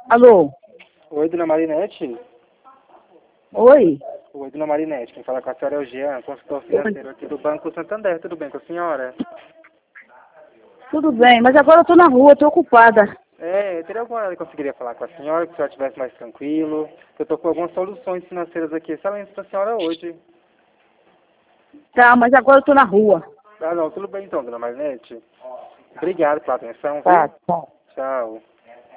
Alô? Oi, dona Marinete. Oi? Oi, dona Marinete. Quem fala com a senhora é o Jean, consultor financeiro aqui do Banco Santander. Tudo bem com a senhora? Tudo bem, mas agora eu tô na rua, tô ocupada. Teria alguma hora que eu conseguiria falar com a senhora, que a senhora estivesse mais tranquilo? Eu tô com algumas soluções financeiras aqui excelentes para a senhora hoje. Tá, mas agora eu tô na rua. Ah, não, tudo bem então, dona Marinete. Obrigado pela atenção, Tá, viu? tá. Tchau.